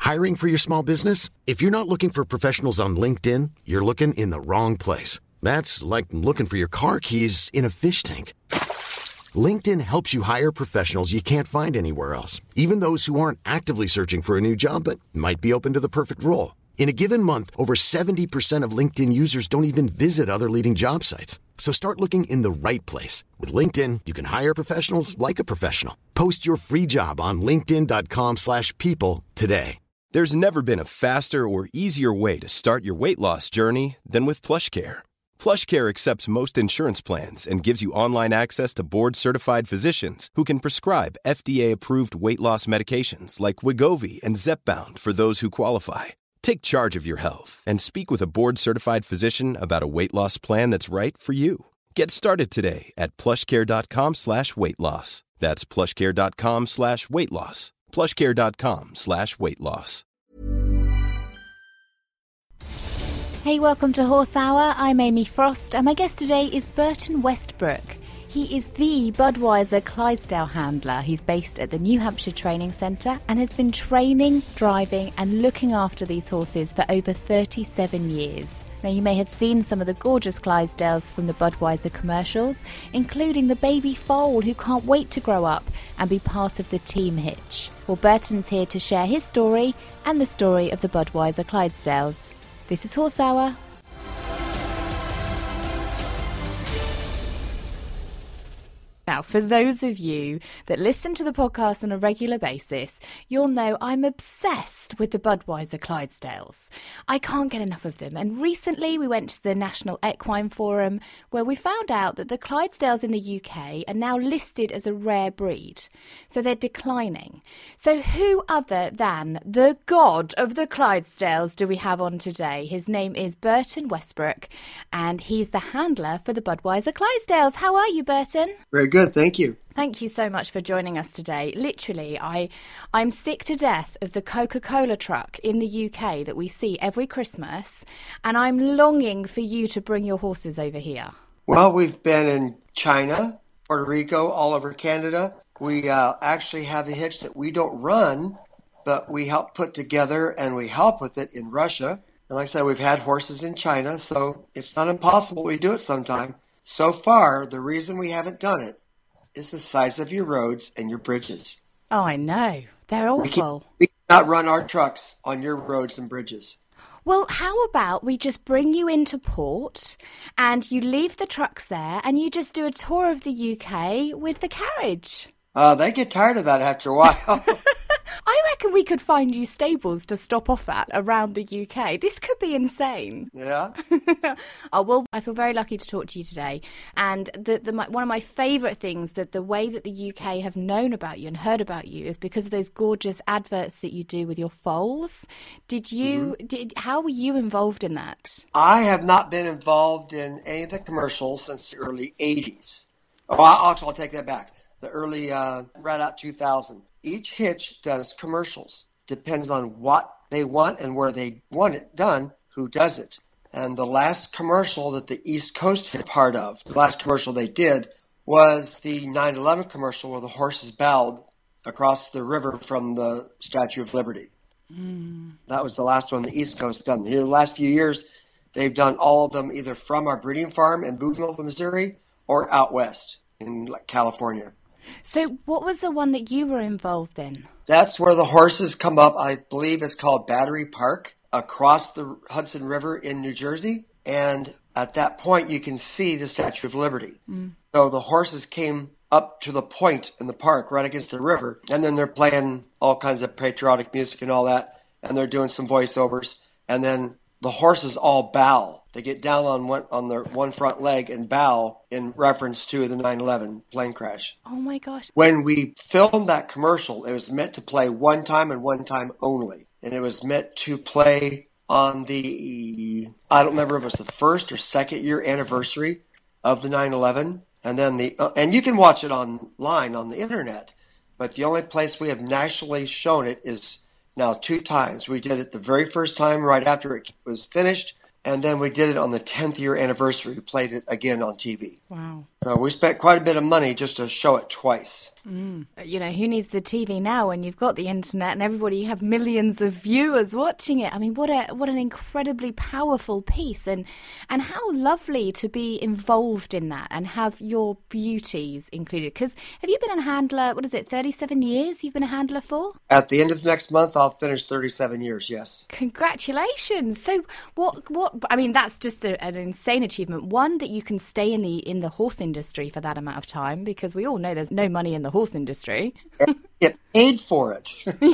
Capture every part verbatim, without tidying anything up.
Hiring for your small business? If you're not looking for professionals on LinkedIn, you're looking in the wrong place. That's like looking for your car keys in a fish tank. LinkedIn helps you hire professionals you can't find anywhere else, even those who aren't actively searching for a new job but might be open to the perfect role. In a given month, over seventy percent of LinkedIn users don't even visit other leading job sites. So start looking in the right place. With LinkedIn, you can hire professionals like a professional. Post your free job on linkedin.com slash people today. There's never been a faster or easier way to start your weight loss journey than with PlushCare. PlushCare accepts most insurance plans and gives you online access to board-certified physicians who can prescribe F D A-approved weight loss medications like Wegovy and Zepbound for those who qualify. Take charge of your health and speak with a board-certified physician about a weight loss plan that's right for you. Get started today at plushcare.com slash weight loss. That's plushcare.com slash weight loss. plushcare.com slash weight loss. Hey, welcome to Horse Hour. I'm Amy Frost, and my guest today is Burton Westbrook. He is the Budweiser Clydesdale handler. He's based at the New Hampshire Training Centre and has been training, driving and looking after these horses for over thirty-seven years. Now, you may have seen some of the gorgeous Clydesdales from the Budweiser commercials, including the baby foal who can't wait to grow up and be part of the team hitch. Well, Burton's here to share his story and the story of the Budweiser Clydesdales. This is Horse Hour. Now, for those of you that listen to the podcast on a regular basis, you'll know I'm obsessed with the Budweiser Clydesdales. I can't get enough of them. And recently we went to the National Equine Forum where we found out that the Clydesdales in the U K are now listed as a rare breed. So they're declining. So who other than the god of the Clydesdales do we have on today? His name is Burton Westbrook and he's the handler for the Budweiser Clydesdales. How are you, Burton? Very good. Good, thank you. Thank you so much for joining us today. Literally, I, I'm sick to death of the Coca-Cola truck in the U K that we see every Christmas, and I'm longing for you to bring your horses over here. Well, we've been in China, Puerto Rico, all over Canada. We uh, actually have a hitch that we don't run, but we help put together and we help with it in Russia. And like I said, we've had horses in China, so it's not impossible we do it sometime. So far, the reason we haven't done it is the size of your roads and your bridges. Oh, I know. They're awful. We, we cannot run our trucks on your roads and bridges. Well, how about we just bring you into port and you leave the trucks there and you just do a tour of the U K with the carriage? Uh, they get tired of that after a while. I reckon we could find you stables to stop off at around the U K. This could be insane. Yeah. Oh, well, I feel very lucky to talk to you today. And the, the, my, one of my favourite things, that the way that the U K have known about you and heard about you is because of those gorgeous adverts that you do with your foals. Did you, mm-hmm. did, how were you involved in that? I have not been involved in any of the commercials since the early eighties. Oh, I'll, I'll take that back. The early, uh, right out two thousand. Each hitch does commercials. Depends on what they want and where they want it done, who does it. And the last commercial that the East Coast had part of, the last commercial they did, was the nine eleven commercial where the horses bowed across the river from the Statue of Liberty. Mm. That was the last one the East Coast done. Here, the last few years, they've done all of them either from our breeding farm in Boonville, Missouri, or out west in California. So what was the one that you were involved in? That's where the horses come up. I believe it's called Battery Park, across the Hudson River in New Jersey. And at that point, you can see the Statue of Liberty. Mm. So the horses came up to the point in the park right against the river. And then they're playing all kinds of patriotic music and all that. And they're doing some voiceovers. And then the horses all bow. They get down on one on their one front leg and bow in reference to the nine eleven plane crash. Oh my gosh. When we filmed that commercial, it was meant to play one time and one time only. And it was meant to play on the, I don't remember if it was the first or second year anniversary of the nine eleven. And then the, uh, and you can watch it online on the internet. But the only place we have nationally shown it is now two times. We did it the very first time right after it was finished. And then we did it on the tenth year anniversary. We played it again on T V. Wow. So we spent quite a bit of money just to show it twice. Mm. You know, who needs the T V now when you've got the internet and everybody, you have millions of viewers watching it? I mean, what a what an incredibly powerful piece, and and how lovely to be involved in that and have your beauties included. Because have you been a handler, what is it, thirty-seven years you've been a handler for? At the end of next month, I'll finish thirty-seven years, yes. Congratulations. So what, what I mean, that's just a, an insane achievement. One, that you can stay in the in the horse industry for that amount of time, because we all know there's no money in the horse industry. And get paid for it.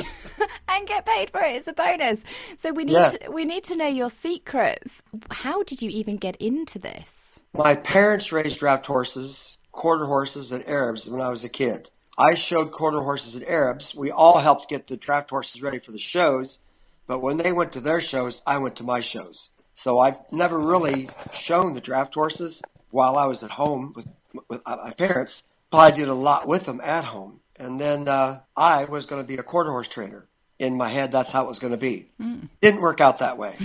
And get paid for it. It's a bonus. So we need, yeah. to, we need to know your secrets. How did you even get into this? My parents raised draft horses, quarter horses, and Arabs when I was a kid. I showed quarter horses and Arabs. We all helped get the draft horses ready for the shows, but when they went to their shows, I went to my shows. So I've never really shown the draft horses while I was at home with, with my parents. But I did a lot with them at home. And then uh, I was going to be a quarter horse trainer. In my head, that's how it was going to be. Mm. Didn't work out that way.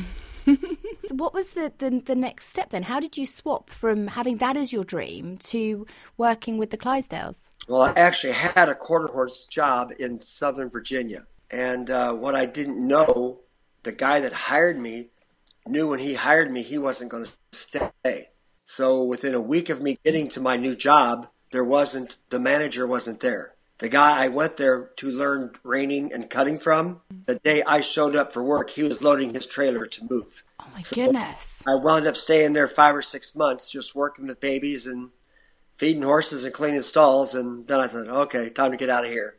What was the, the, the next step then? How did you swap from having that as your dream to working with the Clydesdales? Well, I actually had a quarter horse job in Southern Virginia. And uh, what I didn't know, the guy that hired me knew when he hired me he wasn't going to stay. So within a week of me getting to my new job, there wasn't, the manager wasn't there. The guy I went there to learn reining and cutting from, the day I showed up for work, he was loading his trailer to move. Oh my so goodness. I wound up staying there five or six months, just working with babies and feeding horses and cleaning stalls. And then I thought, okay, time to get out of here.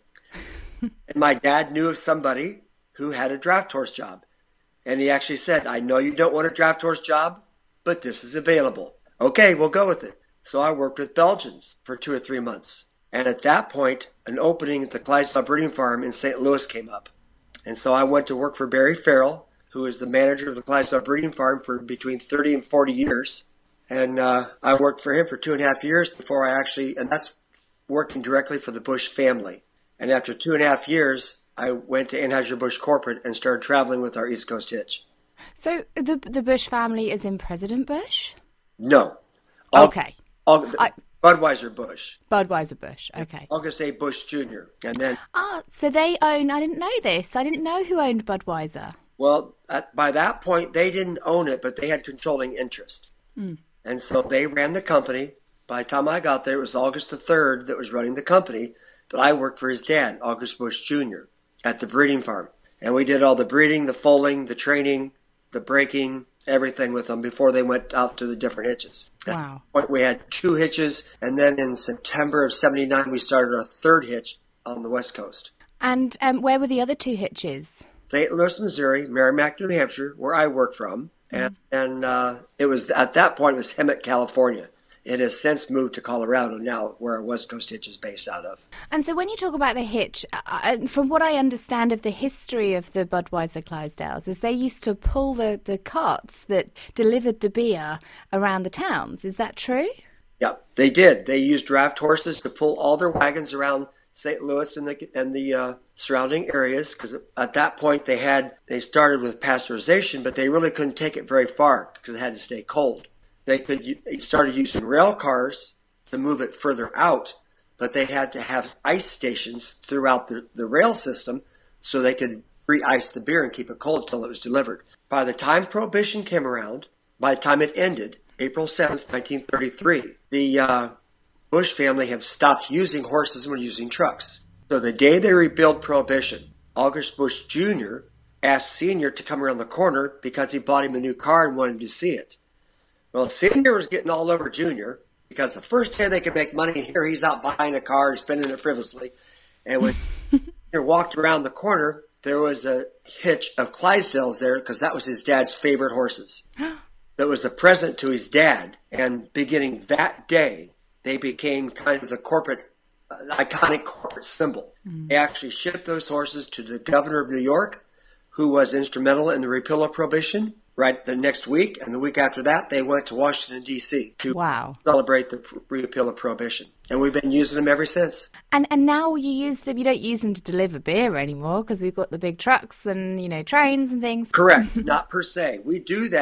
And my dad knew of somebody who had a draft horse job. And he actually said, I know you don't want a draft horse job, but this is available. Okay, we'll go with it. So I worked with Belgians for two or three months. And at that point, an opening at the Clydesdale Breeding Farm in Saint Louis came up. And so I went to work for Barry Farrell, who is the manager of the Clydesdale Breeding Farm for between thirty and forty years. And uh, I worked for him for two and a half years before I actually, and that's working directly for the Bush family. And after two and a half years, I went to Anheuser-Busch Corporate and started traveling with our East Coast hitch. So the the Bush family is in President Bush? No. All, okay. All, I, Budweiser Bush. Budweiser Bush, okay. August A. Bush Junior And then. Ah, so they own, I didn't know this. I didn't know who owned Budweiser. Well, at, by that point, they didn't own it, but they had controlling interest. Mm. And so they ran the company. By the time I got there, it was August the third that was running the company. But I worked for his dad, August Bush Junior, at the breeding farm. And we did all the breeding, the foaling, the training, the breaking, everything with them before they went out to the different hitches. Wow. At that point, we had two hitches, and then in September of seventy-nine, we started our third hitch on the West Coast. And um, where were the other two hitches? Saint Louis, Missouri, Merrimack, New Hampshire, where I work from. And, mm. and uh, it was, at that point, it was Hemet, California. It has since moved to Colorado now, where our West Coast hitch is based out of. And so when you talk about a hitch, uh, from what I understand of the history of the Budweiser Clydesdales, is they used to pull the, the carts that delivered the beer around the towns. Is that true? Yeah, they did. They used draft horses to pull all their wagons around Saint Louis and the and the uh, surrounding areas, because at that point they had they started with pasteurization, but they really couldn't take it very far because it had to stay cold. They could they started using rail cars to move it further out, but they had to have ice stations throughout the, the rail system so they could re-ice the beer and keep it cold until it was delivered. By the time Prohibition came around, by the time it ended, April seventh, nineteen thirty-three, the uh, Bush family have stopped using horses and were using trucks. So the day they rebuilt Prohibition, August Bush Junior asked Senior to come around the corner because he bought him a new car and wanted to see it. Well, Senior was getting all over Junior because the first day they could make money, and here he's out buying a car and spending it frivolously. And when Junior walked around the corner, there was a hitch of Clydesdales there because that was his dad's favorite horses. That was a present to his dad. And beginning that day, they became kind of the corporate, uh, iconic corporate symbol. Mm. They actually shipped those horses to the governor of New York, who was instrumental in the repeal of Prohibition. Right the next week, and the week after that, they went to Washington, D C to wow. celebrate the repeal of Prohibition. And we've been using them ever since. And and now you use them, you don't use them to deliver beer anymore because we've got the big trucks and, you know, trains and things. Correct. Not per se. We do that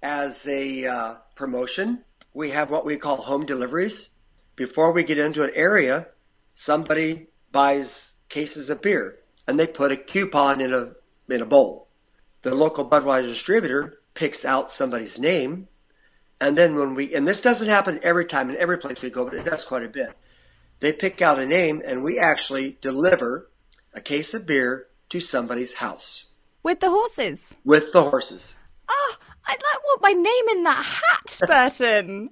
as a uh, promotion, we have what we call home deliveries. Before we get into an area, somebody buys cases of beer and they put a coupon in a in a bowl. The local Budweiser distributor picks out somebody's name, and then when we, and this doesn't happen every time in every place we go, but it does quite a bit. They pick out a name and we actually deliver a case of beer to somebody's house. With the horses? With the horses. Oh, I'd like want my name in that hat, Burton.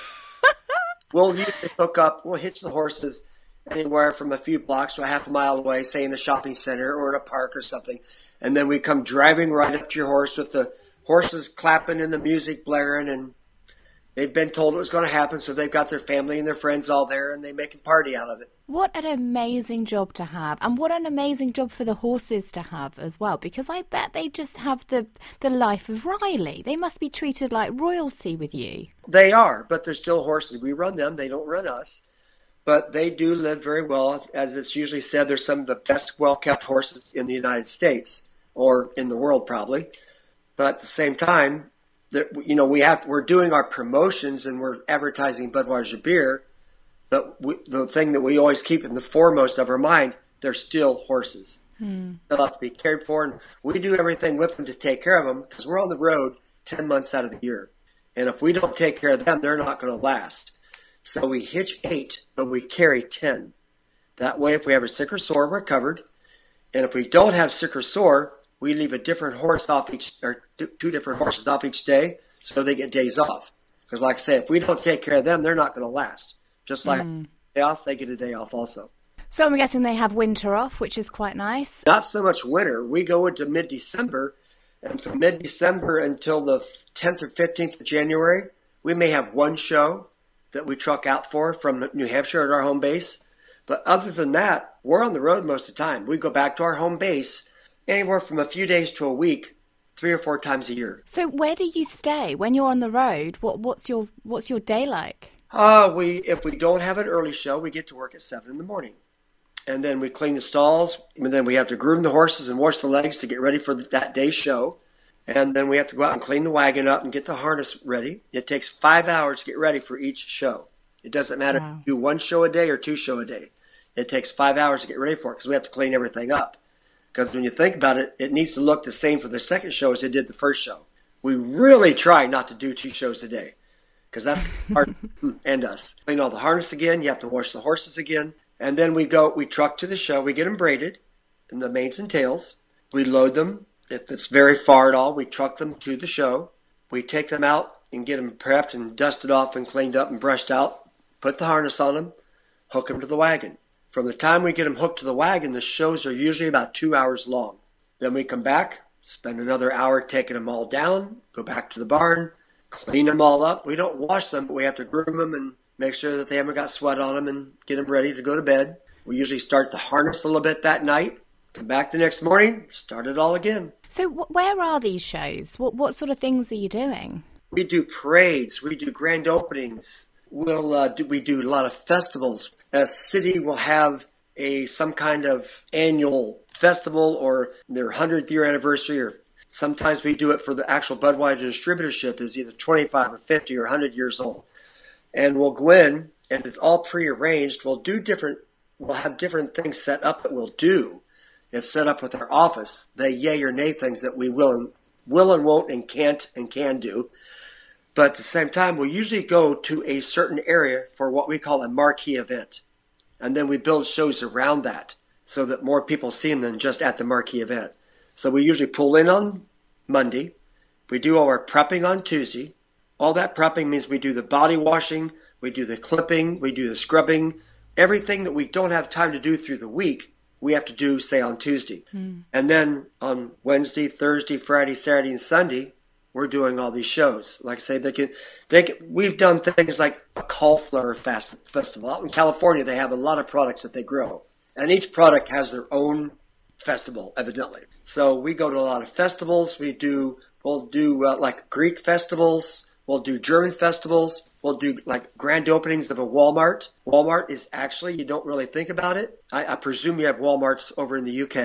We'll usually hook up, we'll hitch the horses anywhere from a few blocks to a half a mile away, say in a shopping center or in a park or something. And then we come driving right up to your horse with the horses clapping and the music blaring, and they've been told it was going to happen, so they've got their family and their friends all there, and they make a party out of it. What an amazing job to have, and what an amazing job for the horses to have as well, because I bet they just have the, the life of Riley. They must be treated like royalty with you. They are, but they're still horses. We run them. They don't run us. But they do live very well. As it's usually said, they're some of the best well-kept horses in the United States, or in the world probably. But at the same time, you know, we have, we're doing our promotions and we're advertising Budweiser beer. But we, the thing that we always keep in the foremost of our mind, they're still horses. Hmm. They'll have to be cared for, and we do everything with them to take care of them because we're on the road ten months out of the year. And if we don't take care of them, they're not going to last. So we hitch eight, but we carry ten. That way, if we have a sick or sore, we're covered. And if we don't have sick or sore, we leave a different horse off each, or two different horses off each day, so they get days off. Because like I say, if we don't take care of them, they're not going to last. Just like mm. a day off, they get a day off also. So I'm guessing they have winter off, which is quite nice. Not so much winter. We go into mid-December, and from mid-December until the tenth or fifteenth of January, we may have one show that we truck out for from New Hampshire at our home base. But other than that, we're on the road most of the time. We go back to our home base anywhere from a few days to a week, three or four times a year. So where do you stay when you're on the road? What what's your what's your day like? Uh, we if we don't have an early show, we get to work at seven in the morning. And then we clean the stalls, and then we have to groom the horses and wash the legs to get ready for that day's show. And then we have to go out and clean the wagon up and get the harness ready. It takes five hours to get ready for each show. It doesn't matter wow. if you do one show a day or two show a day. It takes five hours to get ready for it because we have to clean everything up. Because when you think about it, it needs to look the same for the second show as it did the first show. We really try not to do two shows a day because that's hard and us. Clean all the harness again. You have to wash the horses again. And then we go, we truck to the show. We get them braided in the manes and tails. We load them. If it's very far at all, we truck them to the show. We take them out and get them prepped and dusted off and cleaned up and brushed out. Put the harness on them. Hook them to the wagon. From the time we get them hooked to the wagon, the shows are usually about two hours long. Then we come back, spend another hour taking them all down, go back to the barn, clean them all up. We don't wash them, but we have to groom them and make sure that they haven't got sweat on them and get them ready to go to bed. We usually start the harness a little bit that night, come back the next morning, start it all again. So wh- where are these shows? What what sort of things are you doing? We do parades. We do grand openings. We'll uh, do, we do a lot of festivals. A city will have a some kind of annual festival or their hundredth year anniversary, or sometimes we do it for the actual Budweiser distributorship is either twenty-five or fifty or one hundred years old. And we'll go in, and it's all prearranged. We'll do different, we'll have different things set up that we'll do. It's set up with our office. They yay or nay things that we will and, will and won't and can't and can do. But at the same time, we usually go to a certain area for what we call a marquee event. And then we build shows around that so that more people see them than just at the marquee event. So we usually pull in on Monday. We do all our prepping on Tuesday. All that prepping means we do the body washing, we do the clipping, we do the scrubbing. Everything that we don't have time to do through the week, we have to do, say, on Tuesday. Mm. And then on Wednesday, Thursday, Friday, Saturday, and Sunday, we're doing all these shows. Like I say, they can, they can, we've done things like a cauliflower fast, festival. Out in California, they have a lot of products that they grow. And each product has their own festival, evidently. So we go to a lot of festivals. We do, we'll do uh, like Greek festivals. We'll do German festivals. We'll do like grand openings of a Walmart. Walmart is actually, you don't really think about it. I, I presume you have Walmarts over in the U K.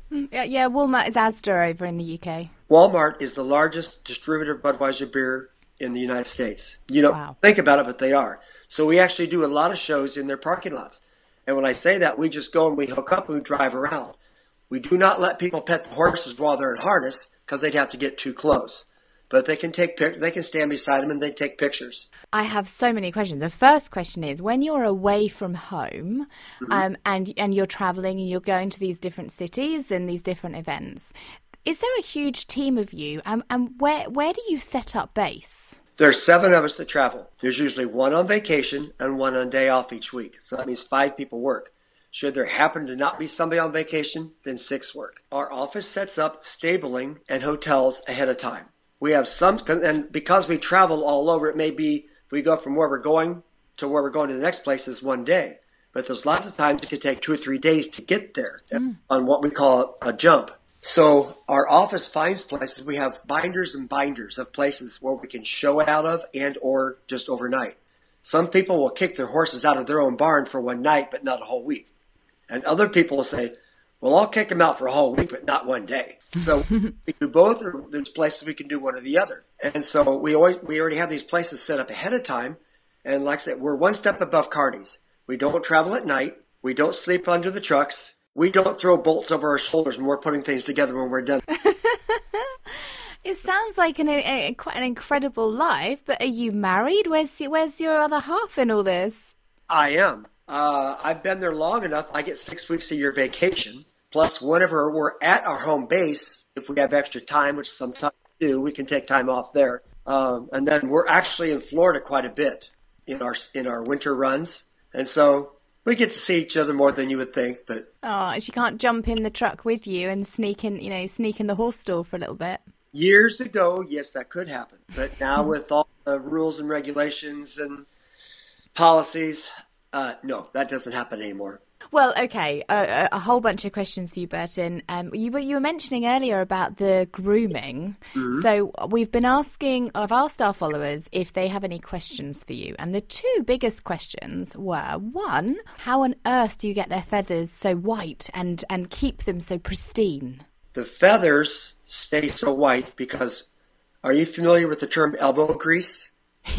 Yeah, yeah, Walmart is Asda over in the U K. Walmart is the largest distributor of Budweiser beer in the United States. You don't Wow. think about it, but they are. So we actually do a lot of shows in their parking lots. And when I say that, we just go and we hook up and we drive around. We do not let people pet the horses while they're in harness because they'd have to get too close. But they can take pic- they can stand beside them and they take pictures. I have so many questions. The first question is, when you're away from home, mm-hmm. um, and and you're traveling and you're going to these different cities and these different events, is there a huge team of you? Um, and where where do you set up base? There's seven of us that travel. There's usually one on vacation and one on day off each week. So that means five people work. Should there happen to not be somebody on vacation, then six work. Our office sets up stabling and hotels ahead of time. We have some, and because we travel all over, it may be we go from where we're going to where we're going to the next place is one day. But there's lots of times it could take two or three days to get there mm. on what we call a jump. So our office finds places. We have binders and binders of places where we can show it out of and or just overnight. Some people will kick their horses out of their own barn for one night, but not a whole week. And other people will say, well, I'll kick them out for a whole week, but not one day. So we do both, or there's places we can do one or the other. And so we always we already have these places set up ahead of time. And like I said, we're one step above Cardi's. We don't travel at night. We don't sleep under the trucks. We don't throw bolts over our shoulders when we're putting things together when we're done. It sounds like an, a, quite an incredible life, but are you married? Where's, where's your other half in all this? I am. Uh, I've been there long enough. I get six weeks a year vacation. Plus, whenever we're at our home base, if we have extra time, which sometimes we do, we can take time off there. Um, and then we're actually in Florida quite a bit in our in our winter runs. And so we get to see each other more than you would think. But oh, she can't jump in the truck with you and sneak in, you know, sneak in the horse stall for a little bit. Years ago, yes, that could happen. But now with all the rules and regulations and policies, uh, no, that doesn't happen anymore. Well, okay, uh, a whole bunch of questions for you, Burton. Um, you, you were mentioning earlier about the grooming. Mm-hmm. So we've been asking, I've asked our followers if they have any questions for you. And the two biggest questions were, one, how on earth do you get their feathers so white and, and keep them so pristine? The feathers stay so white because, are you familiar with the term elbow grease?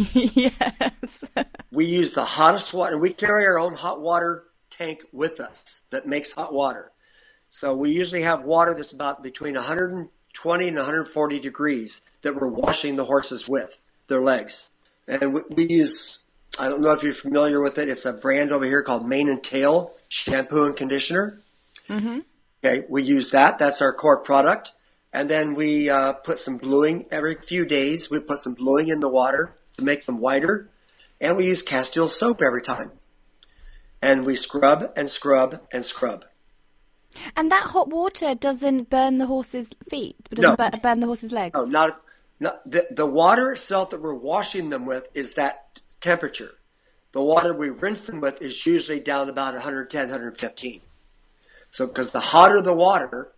Yes. We use the hottest water, and we carry our own hot water tank with us that makes hot water. So we usually have water that's about between one hundred twenty and one hundred forty degrees that we're washing the horses with, their legs. And we, we use, I don't know if you're familiar with it, it's a brand over here called Mane and Tail shampoo and conditioner. Mm-hmm. Okay, we use that. That's our core product. And then we uh, put some bluing every few days. We put some bluing in the water to make them whiter. And we use Castile soap every time. And we scrub and scrub and scrub. And that hot water doesn't burn the horse's feet? Doesn't no. burn the horse's legs? No, not, not the, the water itself that we're washing them with is that temperature. The water we rinse them with is usually down about one hundred ten, one hundred fifteen. So because the hotter the water,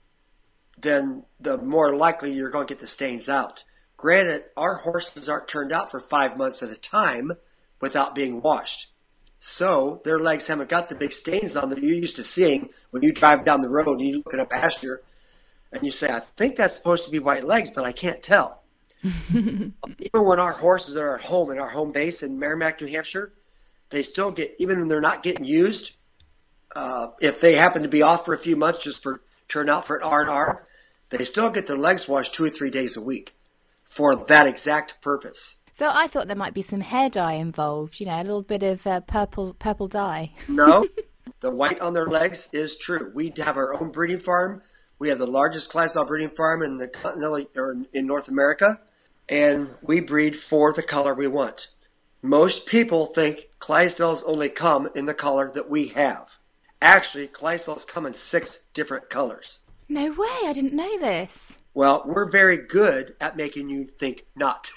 then the more likely you're going to get the stains out. Granted, our horses aren't turned out for five months at a time without being washed. So their legs haven't got the big stains on them you're used to seeing when you drive down the road and you look at a pasture and you say, I think that's supposed to be white legs, but I can't tell. Even when our horses are at home in our home base in Merrimack, New Hampshire, they still get, even when they're not getting used, uh, if they happen to be off for a few months just for turn out for an R and R, they still get their legs washed two or three days a week for that exact purpose. So I thought there might be some hair dye involved, you know, a little bit of uh, purple purple dye. No, the white on their legs is true. We have our own breeding farm. We have the largest Clydesdale breeding farm in the continental or in North America, and we breed for the color we want. Most people think Clydesdales only come in the color that we have. Actually, Clydesdales come in six different colors. No way, I didn't know this. Well, we're very good at making you think not.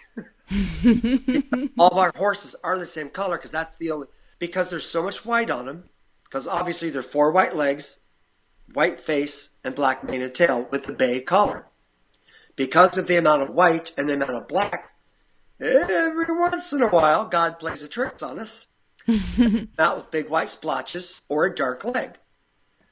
All of our horses are the same color because that's the only, because there's so much white on them, because obviously they're four white legs, white face, and black mane and tail with the bay collar. Because of the amount of white and the amount of black, every once in a while, God plays a trick on us. Not with big white splotches or a dark leg.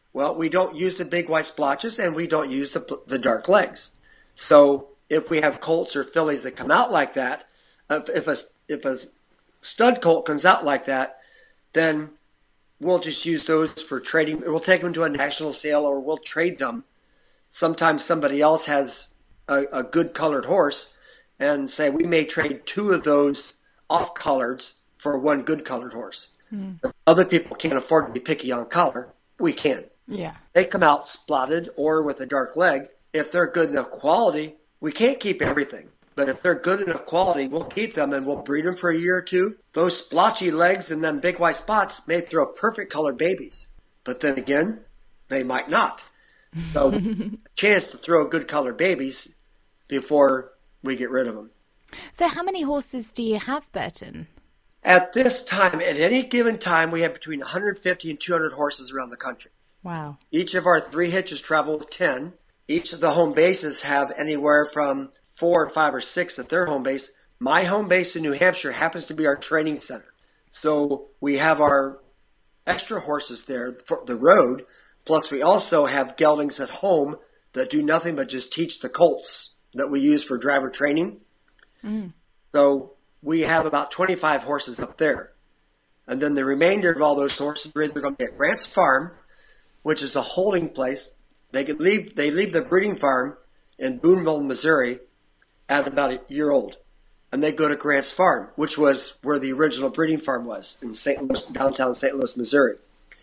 Well, we don't use the big white splotches, and we don't use the the dark legs. So if we have colts or fillies that come out like that, if, if a if a stud colt comes out like that, then we'll just use those for trading. We'll take them to a national sale, or we'll trade them. Sometimes somebody else has a, a good colored horse, and say we may trade two of those off collareds for one good colored horse. Mm. If other people can't afford to be picky on color, we can. Yeah. They come out spotted or with a dark leg. If they're good enough quality, we can't keep everything. But if they're good enough quality, we'll keep them and we'll breed them for a year or two. Those splotchy legs and them big white spots may throw perfect colored babies. But then again, they might not. So a chance to throw good colored babies before we get rid of them. So how many horses do you have, Burton? At this time, at any given time, we have between one hundred fifty and two hundred horses around the country. Wow. Each of our three hitches travel with ten. Each of the home bases have anywhere from four or five or six at their home base. My home base in New Hampshire happens to be our training center. So we have our extra horses there for the road. Plus we also have geldings at home that do nothing but just teach the colts that we use for driver training. Mm. So we have about twenty-five horses up there. And then the remainder of all those horses are either going to be at Grant's Farm, which is a holding place. They can leave they leave the breeding farm in Boonville, Missouri at about a year old. And they go to Grant's Farm, which was where the original breeding farm was in Saint Louis, downtown Saint Louis, Missouri.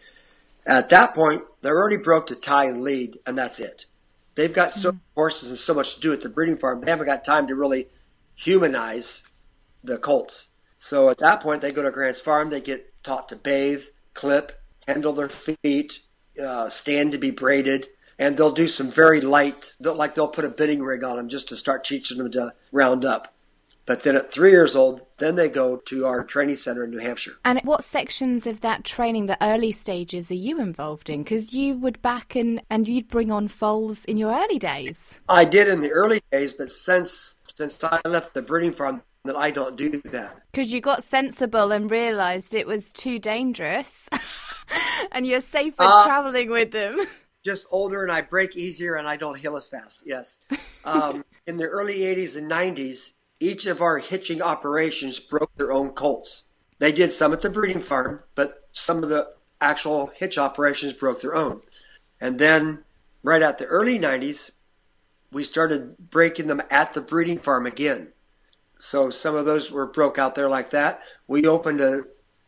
At that point, they're already broke to tie and lead, and that's it. They've got so many horses and so much to do at the breeding farm, they haven't got time to really humanize the colts. So at that point, they go to Grant's Farm, they get taught to bathe, clip, handle their feet, uh, stand to be braided, and they'll do some very light, they'll, like they'll put a bitting rig on them just to start teaching them to round up. But then at three years old, then they go to our training center in New Hampshire. And what sections of that training, the early stages, are you involved in? Because you would back and, and you'd bring on foals in your early days. I did in the early days, but since since I left the breeding farm, that I don't do that. Because you got sensible and realised it was too dangerous and you're safer uh, travelling with them. Just older and I break easier and I don't heal as fast, yes. Um, in the early eighties and nineties, each of our hitching operations broke their own colts. They did some at the breeding farm, but some of the actual hitch operations broke their own. And then right at the early nineties, we started breaking them at the breeding farm again. So some of those were broke out there like that. We opened a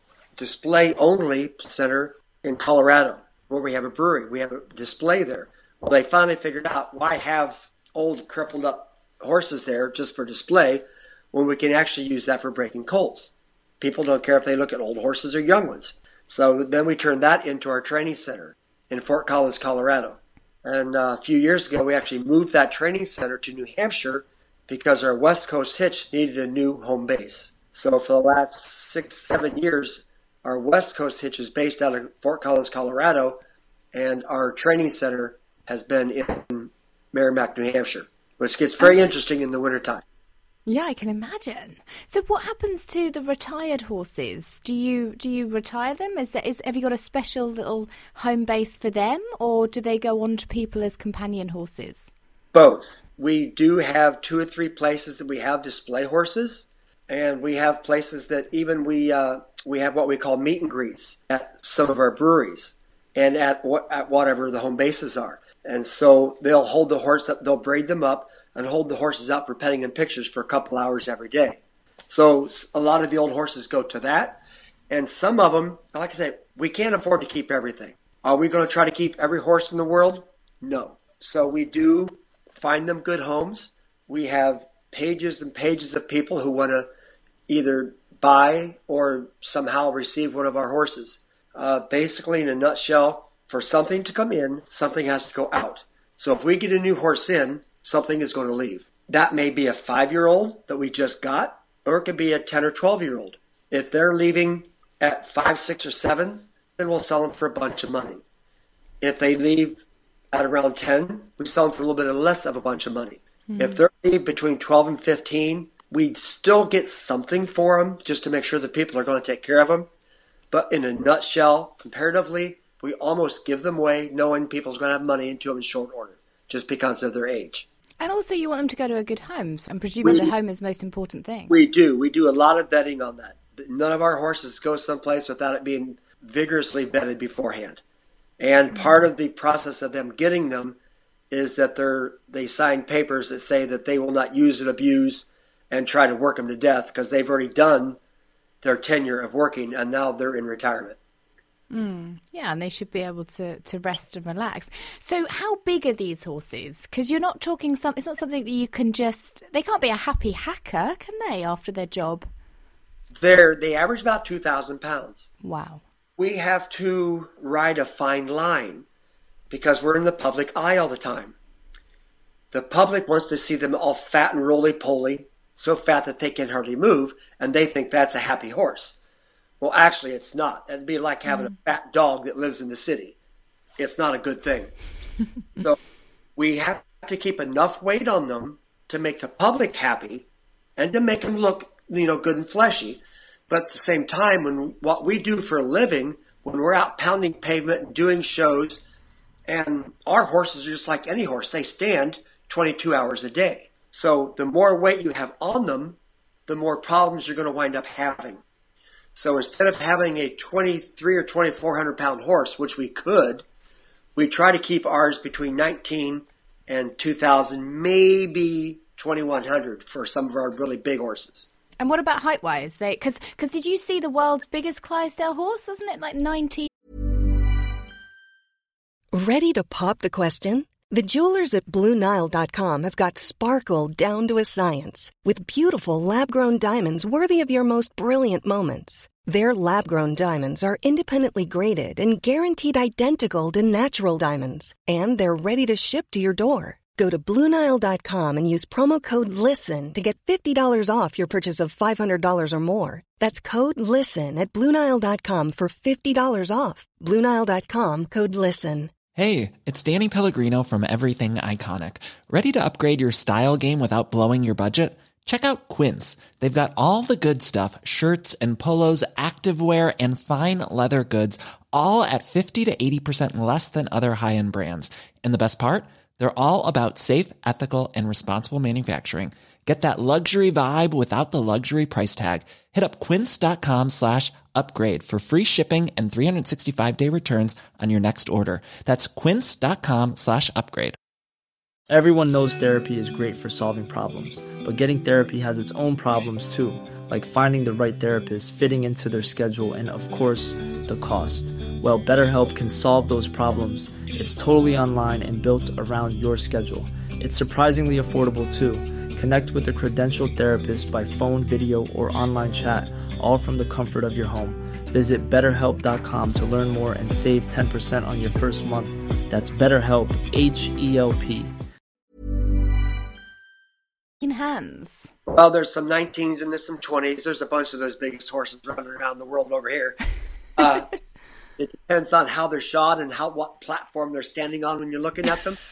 display-only center in Colorado where we have a brewery. We have a display there. Well, they finally figured out why have old, crippled up horses there just for display when we can actually use that for breaking colts. People don't care if they look at old horses or young ones. So then we turned that into our training center in Fort Collins, Colorado. And uh, a few years ago, we actually moved that training center to New Hampshire because our West Coast hitch needed a new home base. So for the last six, seven years, our West Coast hitch is based out of Fort Collins, Colorado, and our training center has been in Merrimack, New Hampshire, which gets very interesting in the wintertime. Yeah, I can imagine. So what happens to the retired horses? Do you do you retire them? Is there, is, have you got a special little home base for them, or do they go on to people as companion horses? Both. We do have two or three places that we have display horses, and we have places that even we uh, we have what we call meet and greets at some of our breweries and at what at whatever the home bases are. And so they'll hold the horse, they'll braid them up and hold the horses out for petting and pictures for a couple hours every day. So a lot of the old horses go to that. And some of them, like I say, we can't afford to keep everything. Are we going to try to keep every horse in the world? No. So we do find them good homes. We have pages and pages of people who want to either buy or somehow receive one of our horses. Uh, basically, in a nutshell, for something to come in, something has to go out. So if we get a new horse in, something is going to leave. That may be a five-year-old that we just got, or it could be a ten or twelve-year-old. If they're leaving at five, six, or seven, then we'll sell them for a bunch of money. If they leave at around ten, we sell them for a little bit less of a bunch of money. Mm-hmm. If they're leave between twelve and fifteen, we still get something for them just to make sure that people are going to take care of them. But in a nutshell, comparatively, we almost give them away knowing people's going to have money into them in short order just because of their age. And also you want them to go to a good home. So I'm presuming we, the home is the most important thing. We do. We do a lot of vetting on that. None of our horses go someplace without it being vigorously vetted beforehand. And part of the process of them getting them is that they're they sign papers that say that they will not use and abuse and try to work them to death because they've already done their tenure of working and now they're in retirement. Mm, yeah, and they should be able to, to rest and relax. So how big are these horses? Because you're not talking some. It's not something that you can just. They can't be a happy hacker, can they? After their job, they're they average about two thousand pounds. Wow. We have to ride a fine line because we're in the public eye all the time. The public wants to see them all fat and roly-poly, so fat that they can hardly move, and they think that's a happy horse. Well, actually, it's not. It'd be like having mm. a fat dog that lives in the city. It's not a good thing. So we have to keep enough weight on them to make the public happy and to make them look, you know, good and fleshy. But at the same time, when what we do for a living, when we're out pounding pavement and doing shows, and our horses are just like any horse. They stand twenty-two hours a day. So the more weight you have on them, the more problems you're going to wind up having. So instead of having a twenty-three or twenty-four hundred pound horse, which we could, we try to keep ours between nineteen and two thousand, maybe twenty-one hundred for some of our really big horses. And what about height-wise? They because because did you see the world's biggest Clydesdale horse? Wasn't it like ninety? Ready to pop the question? The jewelers at Blue Nile dot com have got sparkle down to a science with beautiful lab-grown diamonds worthy of your most brilliant moments. Their lab-grown diamonds are independently graded and guaranteed identical to natural diamonds, and they're ready to ship to your door. Go to Blue Nile dot com and use promo code LISTEN to get fifty dollars off your purchase of five hundred dollars or more. That's code LISTEN at Blue Nile dot com for fifty dollars off. Blue Nile dot com, code LISTEN. Hey, it's Danny Pellegrino from Everything Iconic. Ready to upgrade your style game without blowing your budget? Check out Quince. They've got all the good stuff, shirts and polos, activewear, and fine leather goods, all at fifty to eighty percent less than other high-end brands. And the best part? They're all about safe, ethical, and responsible manufacturing. Get that luxury vibe without the luxury price tag. Hit up quince.com slash upgrade for free shipping and three sixty-five day returns on your next order. That's quince.com slash upgrade. Everyone knows therapy is great for solving problems, but getting therapy has its own problems too, like finding the right therapist, fitting into their schedule, and of course, the cost. Well, BetterHelp can solve those problems. It's totally online and built around your schedule. It's surprisingly affordable too. Connect with a credentialed therapist by phone, video, or online chat, all from the comfort of your home. Visit better help dot com to learn more and save ten percent on your first month. That's BetterHelp, H E L P. In hands. Well, there's some nineteens and there's some twenties. There's a bunch of those biggest horses running around the world over here. Uh, it depends on how they're shod and how what platform they're standing on when you're looking at them.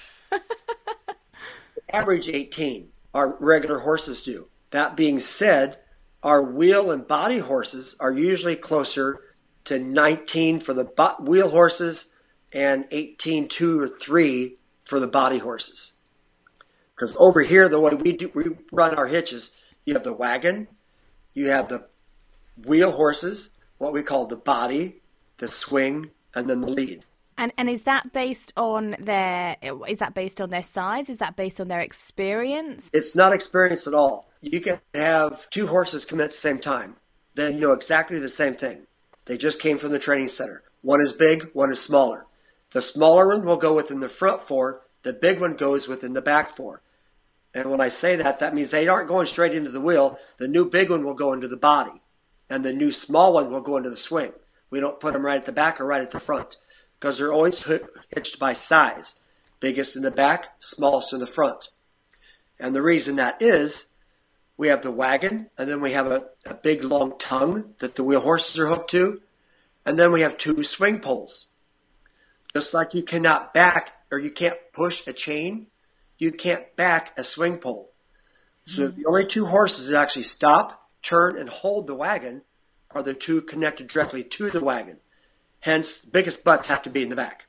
Average eighteen. Our regular horses do. That being said, our wheel and body horses are usually closer to nineteen for the wheel horses and eighteen, two or three for the body horses. Because over here, the way we do, we run our hitches, you have the wagon, you have the wheel horses, what we call the body, the swing, and then the lead. And and is that based on their is that based on their size? Is that based on their experience? It's not experience at all. You can have two horses come in at the same time. They know exactly the same thing. They just came from the training center. One is big, one is smaller. The smaller one will go within the front four. The big one goes within the back four. And when I say that, that means they aren't going straight into the wheel. The new big one will go into the body. And the new small one will go into the swing. We don't put them right at the back or right at the front, because they're always hitched by size. Biggest in the back, smallest in the front. And the reason that is, we have the wagon, and then we have a, a big long tongue that the wheel horses are hooked to, and then we have two swing poles. Just like you cannot back, or you can't push a chain, you can't back a swing pole. So mm-hmm. the only two horses that actually stop, turn, and hold the wagon are the two connected directly to the wagon. Hence, biggest butts have to be in the back.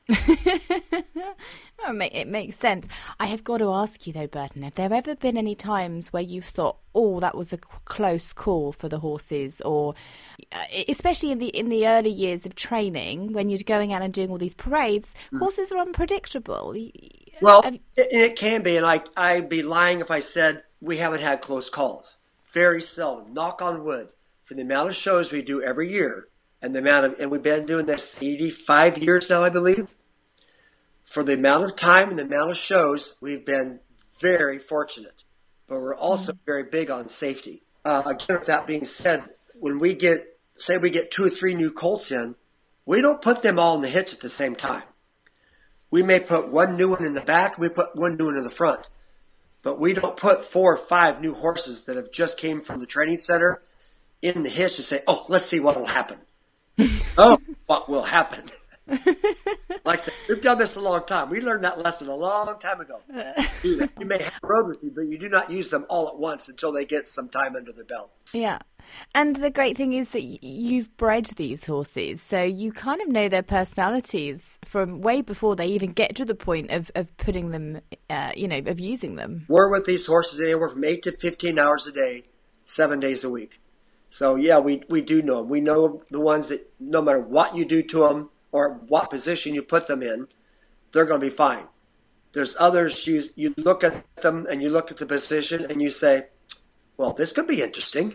It makes sense. I have got to ask you though, Burton, have there ever been any times where you've thought, oh, that was a close call for the horses, or especially in the in the early years of training, when you're going out and doing all these parades, mm. horses are unpredictable. Well, have... it, it can be, and I, I'd be lying if I said we haven't had close calls. Very seldom. Knock on wood. For the amount of shows we do every year, and the amount of, and we've been doing this eighty-five years now, I believe. For the amount of time and the amount of shows, we've been very fortunate. But we're also mm-hmm. very big on safety. Uh, again, with that being said, when we get, say we get two or three new colts in, we don't put them all in the hitch at the same time. We may put one new one in the back, we put one new one in the front. But we don't put four or five new horses that have just came from the training center in the hitch and say, oh, let's see what will happen. Oh, what will happen? Like I said, we've done this a long time. We learned that lesson a long time ago. Do that. You may have a road with you, but you do not use them all at once until they get some time under their belt. Yeah. And the great thing is that you've bred these horses, so you kind of know their personalities from way before they even get to the point of, of putting them, uh, you know, of using them. We're with these horses anywhere from eight to fifteen hours a day, seven days a week. So, yeah, we, we do know them. We know the ones that no matter what you do to them or what position you put them in, they're going to be fine. There's others, you, you look at them and you look at the position and you say, well, this could be interesting.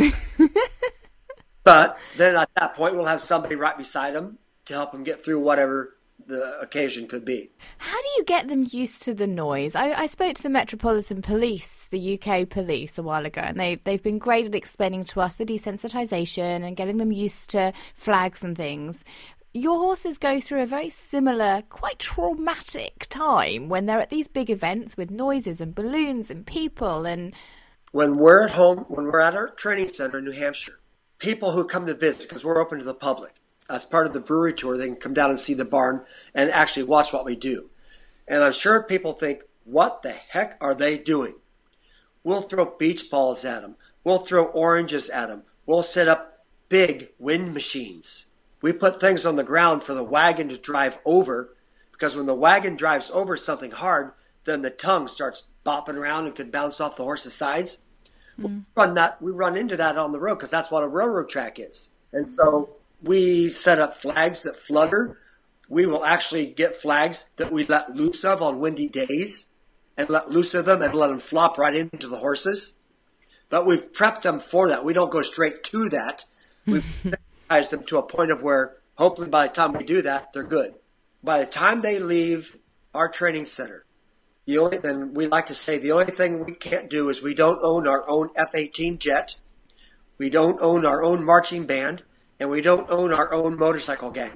But then at that point, we'll have somebody right beside them to help them get through whatever the occasion could be. How do you get them used to the noise? I, I spoke to the Metropolitan Police, the U K police, a while ago, and they, they've been great at explaining to us the desensitisation and getting them used to flags and things. Your horses go through a very similar, quite traumatic time when they're at these big events with noises and balloons and people. And when we're at home, when we're at our training center in New Hampshire, people who come to visit, because we're open to the public, as part of the brewery tour, they can come down and see the barn and actually watch what we do. And I'm sure people think, what the heck are they doing? We'll throw beach balls at them. We'll throw oranges at them. We'll set up big wind machines. We put things on the ground for the wagon to drive over, because when the wagon drives over something hard, then the tongue starts bopping around and could bounce off the horse's sides. Mm. We run that. We run into that on the road because that's what a railroad track is. And so we set up flags that flutter. We will actually get flags that we let loose of on windy days and let loose of them and let them flop right into the horses. But we've prepped them for that. We don't go straight to that. We've sensitized them to a point of where hopefully by the time we do that, they're good. By the time they leave our training center, the only then we like to say the only thing we can't do is we don't own our own F eighteen jet. We don't own our own marching band. And we don't own our own motorcycle gang.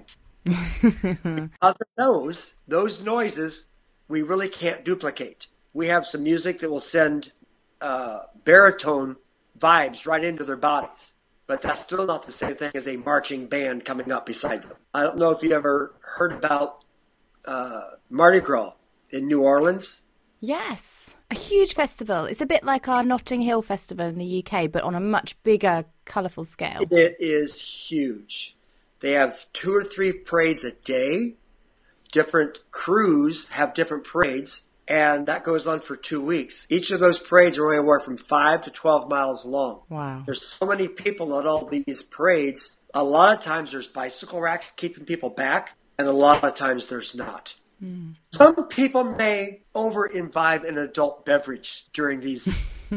Because of those, those noises, we really can't duplicate. We have some music that will send uh, baritone vibes right into their bodies. But that's still not the same thing as a marching band coming up beside them. I don't know if you ever heard about uh, Mardi Gras in New Orleans. Yes, a huge festival. It's a bit like our Notting Hill Festival in the U K, but on a much bigger, colourful scale. It is huge. They have two or three parades a day. Different crews have different parades, and that goes on for two weeks. Each of those parades are anywhere from five to twelve miles long. Wow. There's so many people at all these parades. A lot of times there's bicycle racks keeping people back, and a lot of times there's not. Mm. Some people may over-imbibe an adult beverage during these.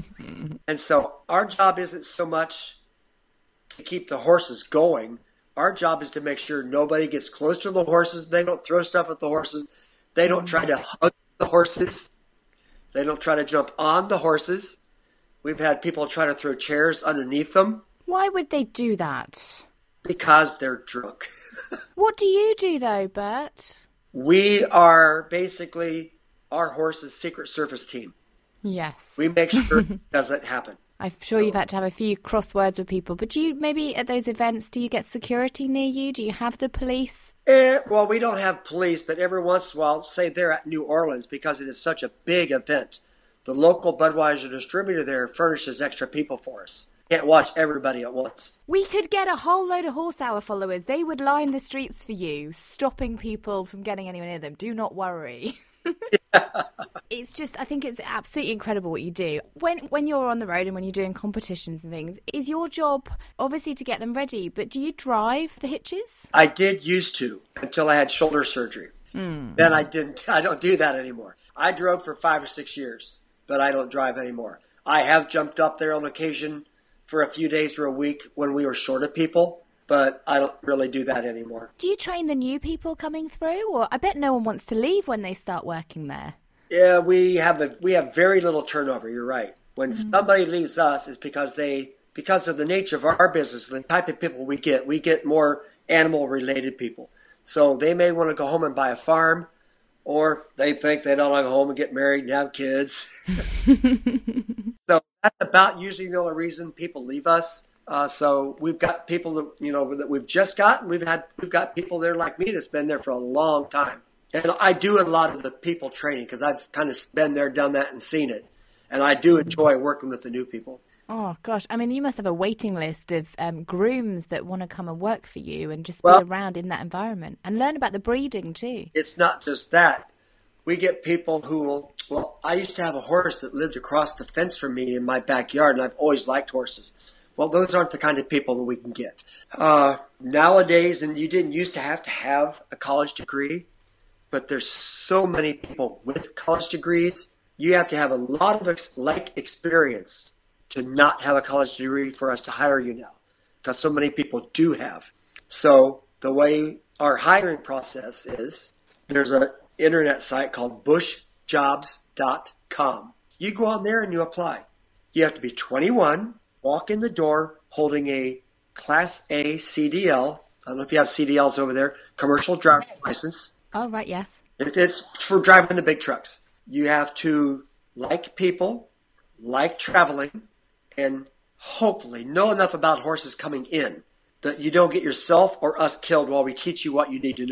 And so our job isn't so much to keep the horses going. Our job is to make sure nobody gets close to the horses. They don't throw stuff at the horses. They don't try to hug the horses. They don't try to jump on the horses. We've had people try to throw chairs underneath them. Why would they do that? Because they're drunk. What do you do though, Bert? We are basically our horse's Secret Service team. Yes. We make sure it doesn't happen. I'm sure you've had to have a few crosswords with people, but do you maybe at those events, do you get security near you? Do you have the police? Eh, well, we don't have police, but every once in a while, say they're at New Orleans, because it is such a big event, the local Budweiser distributor there furnishes extra people for us. can't watch everybody at once. We could get a whole load of Horse Hour followers. They would line the streets for you, stopping people from getting anywhere near them. Do not worry. Yeah. It's just, I think it's absolutely incredible what you do. When when you're on the road and when you're doing competitions and things, is your job obviously to get them ready, but do you drive the hitches? I did used to until I had shoulder surgery. Mm. Then I didn't. I don't do that anymore. I drove for five or six years, but I don't drive anymore. I have jumped up there on occasion for a few days or a week when we were short of people, but I don't really do that anymore. Do you train the new people coming through? Or I bet no one wants to leave when they start working there. Yeah, we have a, we have very little turnover. You're right. When mm-hmm. somebody leaves us, it's because they because of the nature of our business, the type of people we get. We get more animal-related people. So they may want to go home and buy a farm, or they think they don't want to go home and get married and have kids. So that's about usually the only reason people leave us. Uh, so we've got people that, you know, that we've just gotten. We've had we've got people there like me that's been there for a long time. And I do a lot of the people training because I've kind of been there, done that, and seen it. And I do enjoy working with the new people. Oh, gosh. I mean, you must have a waiting list of um, grooms that want to come and work for you and just well, be around in that environment and learn about the breeding too. It's not just that. We get people who will, well, I used to have a horse that lived across the fence from me in my backyard, and I've always liked horses. Well, those aren't the kind of people that we can get. Uh, nowadays, and you didn't used to have to have a college degree, but there's so many people with college degrees. You have to have a lot of ex- like experience to not have a college degree for us to hire you now, because so many people do have. So the way our hiring process is, there's an internet site called bush jobs dot com. You go on there and you apply. You have to be twenty-one, walk in the door holding a Class A C D L. I don't know if you have C D Ls over there, commercial driver's license. Oh, right, yes. It, it's for driving the big trucks. You have to like people, like traveling, and hopefully know enough about horses coming in that you don't get yourself or us killed while we teach you what you need to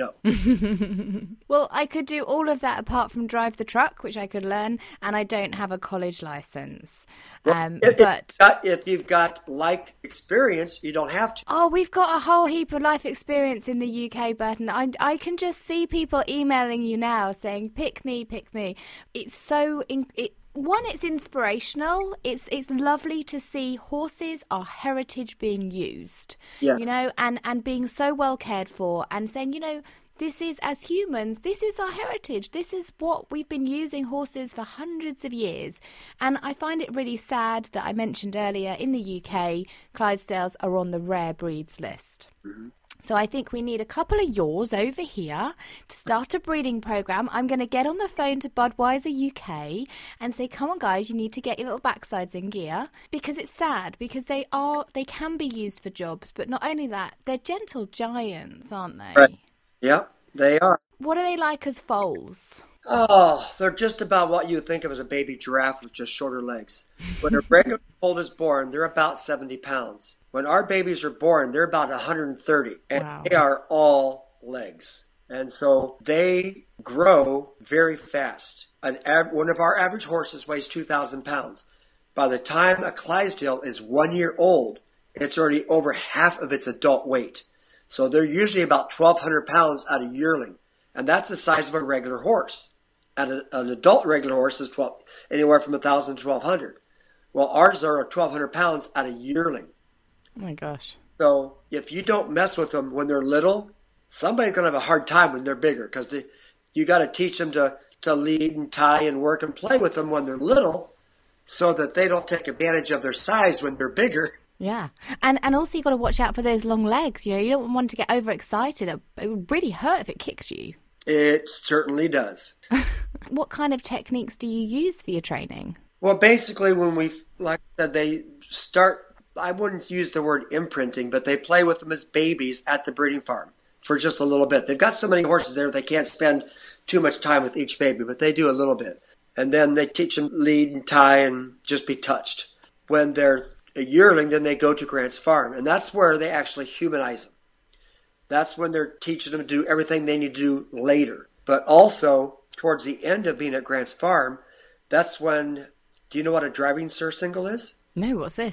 know. Well, I could do all of that apart from drive the truck, which I could learn, and I don't have a college license. Well, um, if, but if, got, if you've got like experience, you don't have to. Oh, we've got a whole heap of life experience in the U K, Burton. I, I can just see people emailing you now saying, pick me, pick me. It's so... In, it, One, it's inspirational. It's it's lovely to see horses, our heritage, being used. Yes. You know, and, and being so well cared for and saying, you know, this is, as humans, this is our heritage. This is what we've been using horses for hundreds of years. And I find it really sad that I mentioned earlier in the U K, Clydesdales are on the rare breeds list. Mm-hmm. So I think we need a couple of yours over here to start a breeding program. I'm going to get on the phone to Budweiser U K and say, come on, guys, you need to get your little backsides in gear, because it's sad, because they are they can be used for jobs. But not only that, they're gentle giants, aren't they? Right. Yep, they are. What are they like as foals? Oh, they're just about what you would think of as a baby giraffe with just shorter legs. When a regular foal is born, they're about seventy pounds. When our babies are born, they're about one hundred thirty, and wow. They are all legs. And so they grow very fast. An av- one of our average horses weighs two thousand pounds. By the time a Clydesdale is one year old, it's already over half of its adult weight. So they're usually about twelve hundred pounds at a yearling. And that's the size of a regular horse. And a, an adult regular horse is twelve, anywhere from one thousand to twelve hundred. Well, ours are twelve hundred pounds at a yearling. Oh, my gosh. So if you don't mess with them when they're little, somebody's going to have a hard time when they're bigger, because you got to teach them to, to lead and tie and work and play with them when they're little so that they don't take advantage of their size when they're bigger. Yeah. And and also you've got to watch out for those long legs. You know, you don't want to get overexcited. It would really hurt if it kicks you. It certainly does. What kind of techniques do you use for your training? Well, basically when we, like I said, they start, I wouldn't use the word imprinting, but they play with them as babies at the breeding farm for just a little bit. They've got so many horses there, they can't spend too much time with each baby, but they do a little bit. And then they teach them lead and tie and just be touched. When they're a yearling, then they go to Grant's farm, and that's where they actually humanize them. That's when they're teaching them to do everything they need to do later. But also, towards the end of being at Grant's farm, that's when, do you know what a driving surcingle is? No, what's this?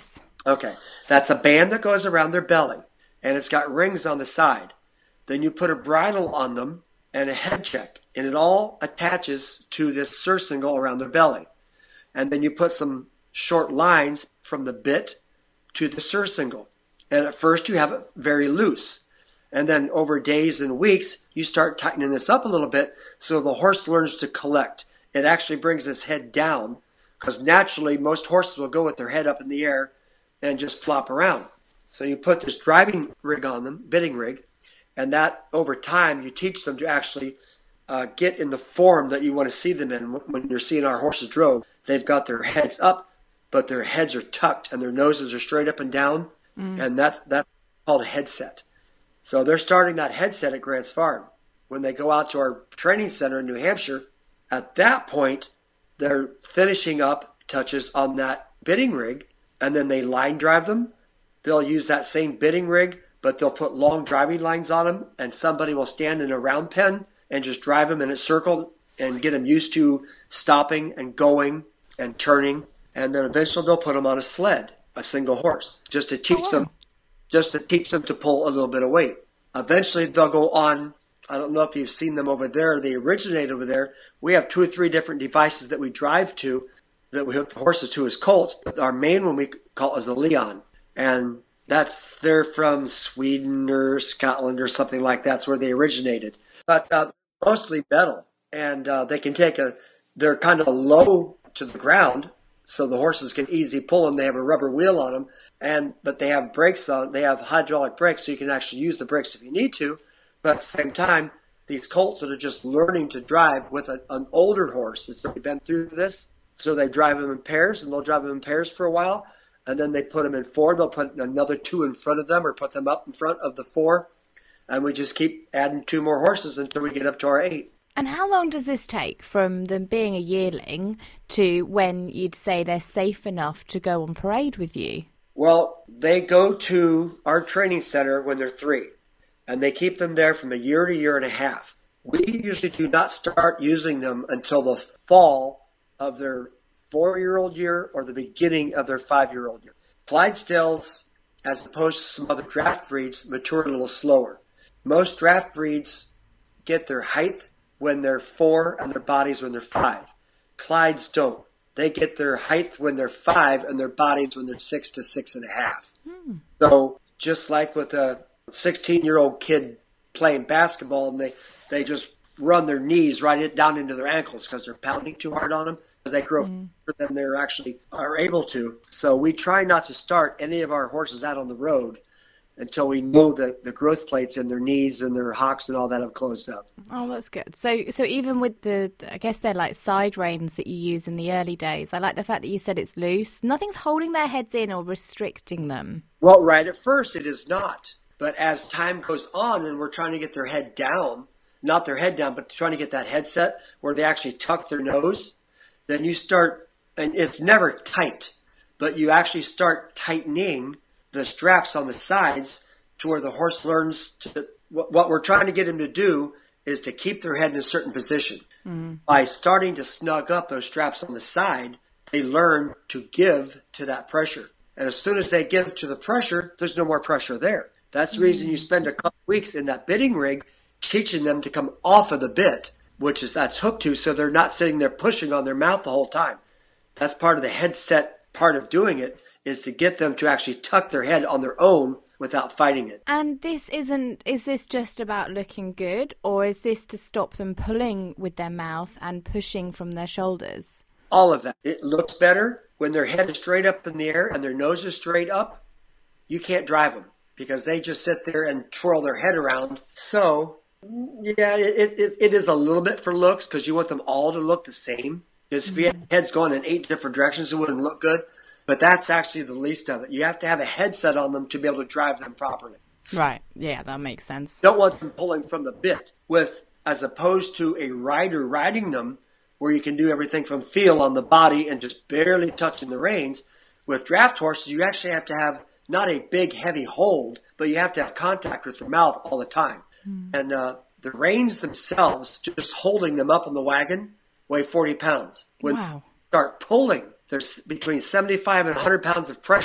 Okay. That's a band that goes around their belly, and it's got rings on the side. Then you put a bridle on them and a head check, and it all attaches to this surcingle around their belly. And then you put some short lines from the bit to the surcingle. And at first you have it very loose. And then over days and weeks, you start tightening this up a little bit so the horse learns to collect. It actually brings his head down, because naturally most horses will go with their head up in the air and just flop around. So you put this driving rig on them, bitting rig, and that over time you teach them to actually uh, get in the form that you want to see them in. When you're seeing our horses drove, they've got their heads up, but their heads are tucked and their noses are straight up and down, mm. and that, that's called a headset. So they're starting that headset at Grants Farm. When they go out to our training center in New Hampshire, at that point, they're finishing up touches on that bitting rig, and then they line drive them. They'll use that same bitting rig, but they'll put long driving lines on them, and somebody will stand in a round pen and just drive them in a circle and get them used to stopping and going and turning. And then eventually they'll put them on a sled, a single horse, just to teach oh, wow. them just to teach them to pull a little bit of weight. Eventually they'll go on. I don't know if you've seen them over there. They originate over there. We have two or three different devices that we drive to that we hook the horses to as colts. But our main one we call is the Leon. And that's they're from Sweden or Scotland or something like that. That's where they originated. But uh, mostly metal. And uh, they can take a, they're kind of low to the ground, so the horses can easily pull them. They have a rubber wheel on them. And but they have brakes on. They have hydraulic brakes, so you can actually use the brakes if you need to. But at the same time, these colts that are just learning to drive with a, an older horse that's already been through this, so they drive them in pairs, and they'll drive them in pairs for a while, and then they put them in four. They'll put another two in front of them or put them up in front of the four, and we just keep adding two more horses until we get up to our eight. And how long does this take from them being a yearling to when you'd say they're safe enough to go on parade with you? Well, they go to our training center when they're three, and they keep them there from a year to year and a half. We usually do not start using them until the fall of their four-year-old year or the beginning of their five-year-old year. Clydesdales, as opposed to some other draft breeds, mature a little slower. Most draft breeds get their height when they're four and their bodies when they're five. Clydes don't. They get their height when they're five and their bodies when they're six to six and a half. Hmm. So just like with a sixteen-year-old kid playing basketball, and they, they just run their knees right down into their ankles because they're pounding too hard on them. They grow mm. faster than they actually are able to. So we try not to start any of our horses out on the road until we know that the growth plates in their knees and their hocks and all that have closed up. Oh, that's good. So so even with the, I guess they're like side reins that you use in the early days. I like the fact that you said it's loose. Nothing's holding their heads in or restricting them. Well, right at first it is not. But as time goes on and we're trying to get their head down, not their head down, but trying to get that headset where they actually tuck their nose, then you start, and it's never tight, but you actually start tightening the straps on the sides to where the horse learns to, what we're trying to get him to do is to keep their head in a certain position. Mm-hmm. By starting to snug up those straps on the side, they learn to give to that pressure. And as soon as they give to the pressure, there's no more pressure there. That's the reason you spend a couple weeks in that bitting rig teaching them to come off of the bit, which is that's hooked to, so they're not sitting there pushing on their mouth the whole time. That's part of the headset part of doing it, is to get them to actually tuck their head on their own without fighting it. And this isn't, is this just about looking good, or is this to stop them pulling with their mouth and pushing from their shoulders? All of that. It looks better when their head is straight up in the air and their nose is straight up. You can't drive them because they just sit there and twirl their head around. So, yeah, it, it, it is a little bit for looks because you want them all to look the same. Because if you had heads going in eight different directions, it wouldn't look good. But that's actually the least of it. You have to have a headset on them to be able to drive them properly. Right. Yeah, that makes sense. You don't want them pulling from the bit, with as opposed to a rider riding them, where you can do everything from feel on the body and just barely touching the reins. With draft horses, you actually have to have not a big, heavy hold, but you have to have contact with their mouth all the time. Mm. And uh, the reins themselves, just holding them up on the wagon, weigh forty pounds. When wow. you start pulling, there's between seventy-five and one hundred pounds of pressure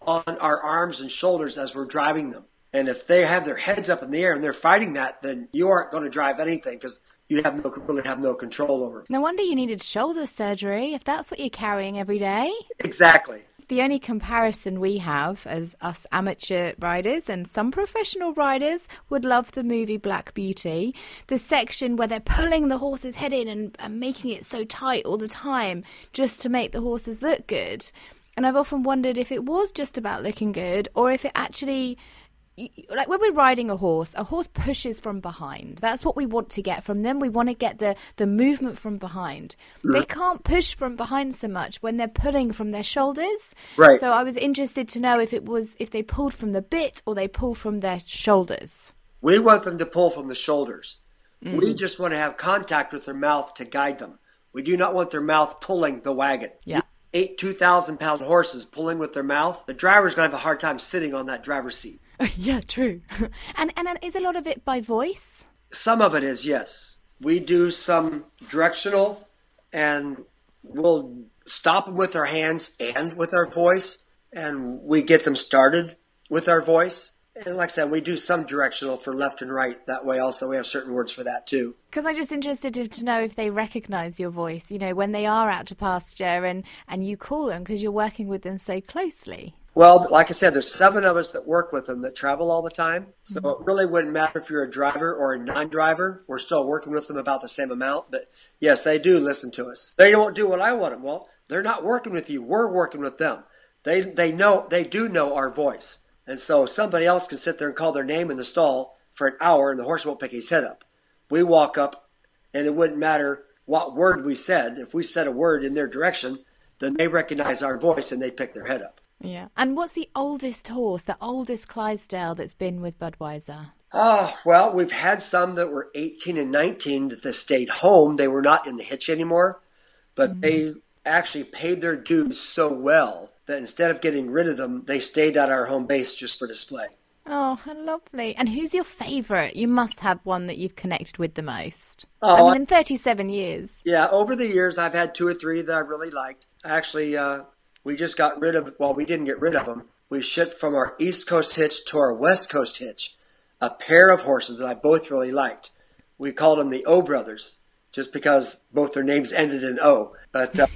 on our arms and shoulders as we're driving them. And if they have their heads up in the air and they're fighting that, then you aren't going to drive anything because you have no, really have no control over it. No wonder you needed shoulder surgery if that's what you're carrying every day. Exactly. The only comparison we have as us amateur riders and some professional riders would love the movie Black Beauty, the section where they're pulling the horse's head in and, and making it so tight all the time just to make the horses look good. And I've often wondered if it was just about looking good or if it actually... Like when we're riding a horse, a horse pushes from behind. That's what we want to get from them. We want to get the, the movement from behind. Mm. They can't push from behind so much when they're pulling from their shoulders. Right. So I was interested to know if it was if they pulled from the bit or they pull from their shoulders. We want them to pull from the shoulders. Mm. We Mm. just want to have contact with their mouth to guide them. We do not want their mouth pulling the wagon. Yeah. Eight two thousand pound horses pulling with their mouth. The driver's going to have a hard time sitting on that driver's seat. Yeah, true. and, and and is a lot of it by voice? Some of it is, yes. We do some directional, and we'll stop them with our hands and with our voice, and we get them started with our voice. And like I said, we do some directional for left and right. That way also we have certain words for that too. Because I'm just interested to, to know if they recognise your voice, you know, when they are out to pasture and, and you call them because you're working with them so closely. Well, like I said, there's seven of us that work with them that travel all the time. So it really wouldn't matter if you're a driver or a non-driver. We're still working with them about the same amount. But yes, they do listen to us. They don't do what I want them. Well, they're not working with you. We're working with them. They they know they do know our voice. And so somebody else can sit there and call their name in the stall for an hour and the horse won't pick his head up. We walk up and it wouldn't matter what word we said. If we said a word in their direction, then they recognize our voice and they pick their head up. Yeah. And what's the oldest horse, the oldest Clydesdale that's been with Budweiser? Ah, well, we've had some that were eighteen and nineteen that stayed home. They were not in the hitch anymore, but mm-hmm. they actually paid their dues so well that instead of getting rid of them, they stayed at our home base just for display. Oh, how lovely. And who's your favourite? You must have one that you've connected with the most. Oh, I mean, in thirty-seven years. Yeah, over the years, I've had two or three that I really liked. Actually, uh, we just got rid of, well, we didn't get rid of them. We shipped from our East Coast hitch to our West Coast hitch a pair of horses that I both really liked. We called them the O Brothers, just because both their names ended in O. But uh,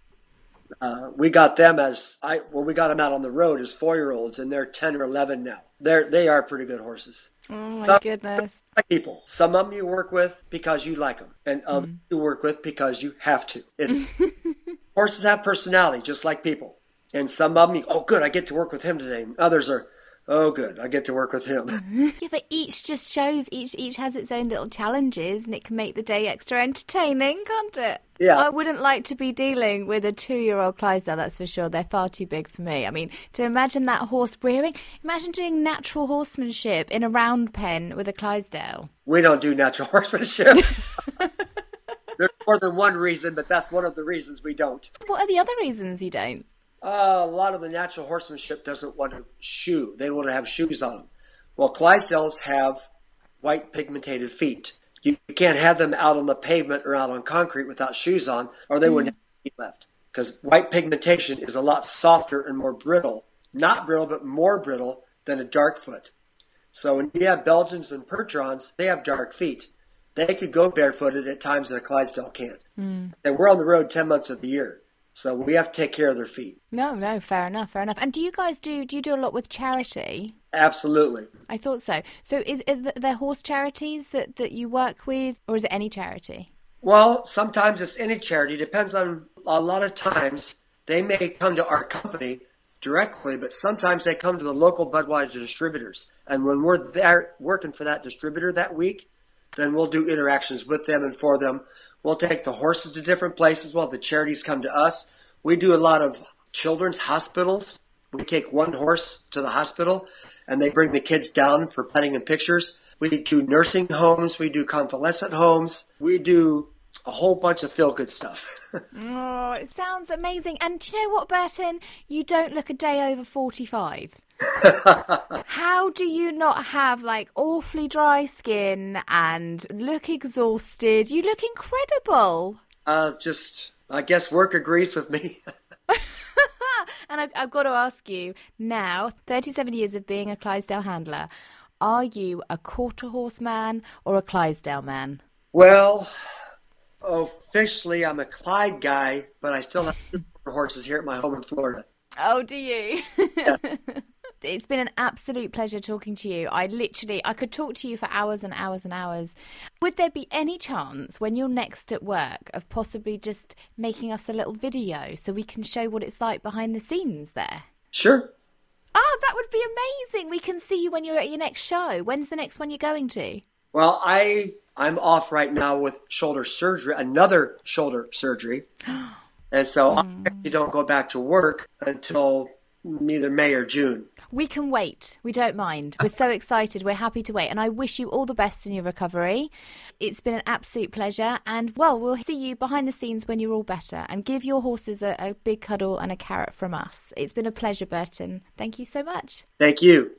uh, we got them as, I well, we got them out on the road as four-year-olds, and they're ten or eleven now. They're, they are pretty good horses. Oh, my Some, goodness. People. Some of them you work with because you like them, and others mm. you work with because you have to. It's, horses have personality, just like people. And some of them, you, oh, good, I get to work with him today. And others are, oh, good, I get to work with him. Yeah, but each just shows, each each has its own little challenges, and it can make the day extra entertaining, can't it? Yeah. I wouldn't like to be dealing with a two-year-old Clydesdale, that's for sure. They're far too big for me. I mean, to imagine that horse rearing, imagine doing natural horsemanship in a round pen with a Clydesdale. We don't do natural horsemanship. There's more than one reason, but that's one of the reasons we don't. What are the other reasons you don't? Uh, a lot of the natural horsemanship doesn't want to shoe. They don't want to have shoes on them. Well, Clydesdales have white pigmented feet. You can't have them out on the pavement or out on concrete without shoes on, or they mm. wouldn't have feet left. Because white pigmentation is a lot softer and more brittle. Not brittle, but more brittle than a dark foot. So when you have Belgians and Percherons, they have dark feet. They could go barefooted at times that a Clydesdale can't. Mm. And we're on the road ten months of the year. So we have to take care of their feet. No, no, fair enough, fair enough. And do you guys do, do you do a lot with charity? Absolutely. I thought so. So is, is there horse charities that, that you work with, or is it any charity? Well, sometimes it's any charity. Depends on, a lot of times, they may come to our company directly, but sometimes they come to the local Budweiser distributors. And when we're there working for that distributor that week, then we'll do interactions with them and for them. We'll take the horses to different places while the charities come to us. We do a lot of children's hospitals. We take one horse to the hospital, and they bring the kids down for petting and pictures. We do nursing homes. We do convalescent homes. We do a whole bunch of feel-good stuff. Oh, it sounds amazing. And do you know what, Burton? You don't look a day over forty-five. How do you not have like awfully dry skin and look exhausted? You look incredible. Uh, just, I guess work agrees with me. And I I, I've got to ask you now, thirty-seven years of being a Clydesdale handler, are you a quarter horse man or a Clydesdale man? Well, officially I'm a Clyde guy, but I still have two quarter horses here at my home in Florida. Oh, do you? Yeah. It's been an absolute pleasure talking to you. I literally, I could talk to you for hours and hours and hours. Would there be any chance when you're next at work of possibly just making us a little video so we can show what it's like behind the scenes there? Sure. Oh, that would be amazing. We can see you when you're at your next show. When's the next one you're going to? Well, I, I'm off right now with shoulder surgery, another shoulder surgery. And so I actually don't go back to work until either May or June. We can wait. We don't mind. We're so excited. We're happy to wait. And I wish you all the best in your recovery. It's been an absolute pleasure. And, well, we'll see you behind the scenes when you're all better. And give your horses a, a big cuddle and a carrot from us. It's been a pleasure, Burton. Thank you so much. Thank you.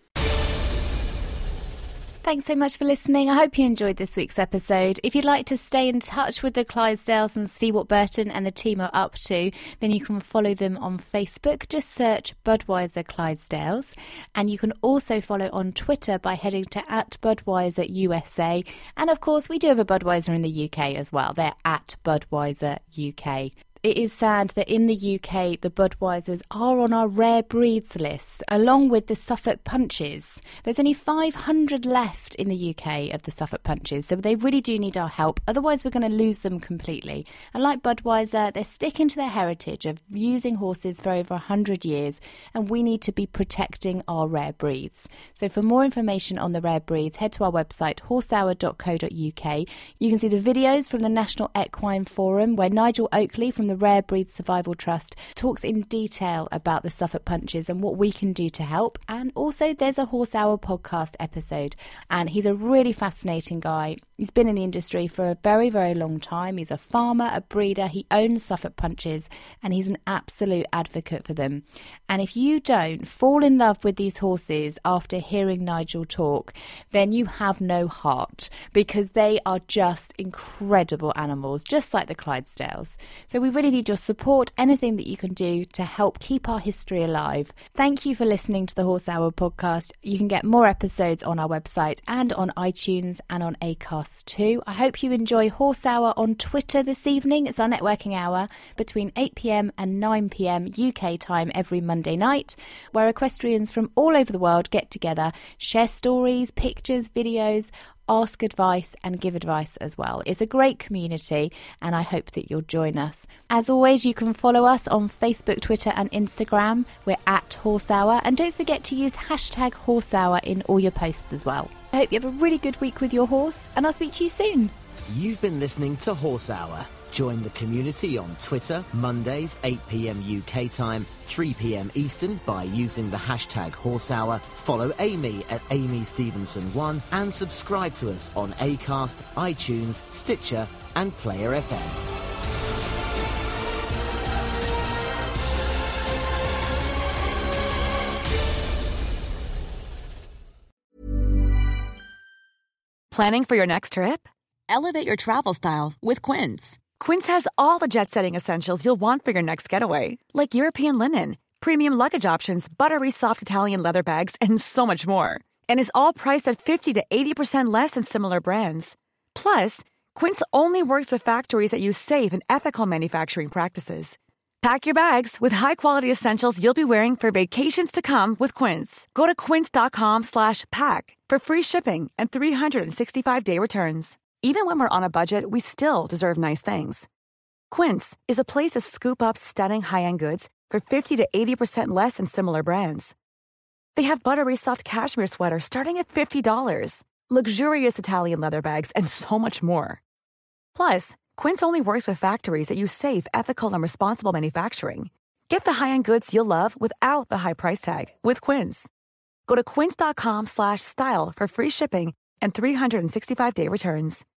Thanks so much for listening. I hope you enjoyed this week's episode. If you'd like to stay in touch with the Clydesdales and see what Burton and the team are up to, then you can follow them on Facebook. Just search Budweiser Clydesdales. And you can also follow on Twitter by heading to at Budweiser U S A. And of course, we do have a Budweiser in the U K as well. They're at Budweiser U K. It is sad that in the U K, the Budweisers are on our rare breeds list, along with the Suffolk Punches. There's only five hundred left in the U K of the Suffolk Punches, so they really do need our help. Otherwise, we're going to lose them completely. And like Budweiser, they're sticking to their heritage of using horses for over one hundred years, and we need to be protecting our rare breeds. So for more information on the rare breeds, head to our website, horse hour dot co dot U K. You can see the videos from the National Equine Forum, where Nigel Oakley from the Rare Breed Survival Trust talks in detail about the Suffolk Punches and what we can do to help. And also there's a Horse Hour podcast episode, and he's a really fascinating guy. He's been in the industry for a very, very long time. He's a farmer, a breeder. He owns Suffolk Punches, and he's an absolute advocate for them. And if you don't fall in love with these horses after hearing Nigel talk, then you have no heart, because they are just incredible animals, just like the Clydesdales. So we really need your support, anything that you can do to help keep our history alive. Thank you for listening to the Horse Hour podcast. You can get more episodes on our website and on iTunes and on Acast too. I hope you enjoy Horse Hour on Twitter this evening. It's our networking hour between eight p.m. and nine p.m. U K time every Monday night, where equestrians from all over the world get together, share stories, pictures, videos, ask advice and give advice as well. It's a great community, and I hope that you'll join us. As always, you can follow us on Facebook, Twitter and Instagram. We're at Horse Hour, and don't forget to use hashtag Horse Hour in all your posts as well. I hope you have a really good week with your horse, and I'll speak to you soon. You've been listening to Horse Hour. Join the community on Twitter, Mondays, eight p.m. U K time, three p.m. Eastern, by using the hashtag HorseHour. Follow Amy at Amy Stevenson one, and subscribe to us on Acast, iTunes, Stitcher and Player F M. Planning for your next trip? Elevate your travel style with Quince. Quince has all the jet-setting essentials you'll want for your next getaway, like European linen, premium luggage options, buttery soft Italian leather bags, and so much more. And is all priced at fifty to eighty percent less than similar brands. Plus, Quince only works with factories that use safe and ethical manufacturing practices. Pack your bags with high-quality essentials you'll be wearing for vacations to come with Quince. Go to quince.com slash pack for free shipping and three sixty-five day returns. Even when we're on a budget, we still deserve nice things. Quince is a place to scoop up stunning high-end goods for fifty to eighty percent less than similar brands. They have buttery soft cashmere sweaters starting at fifty dollars, luxurious Italian leather bags, and so much more. Plus, Quince only works with factories that use safe, ethical, and responsible manufacturing. Get the high-end goods you'll love without the high price tag with Quince. Go to quince.com slash style for free shipping and three sixty-five day returns.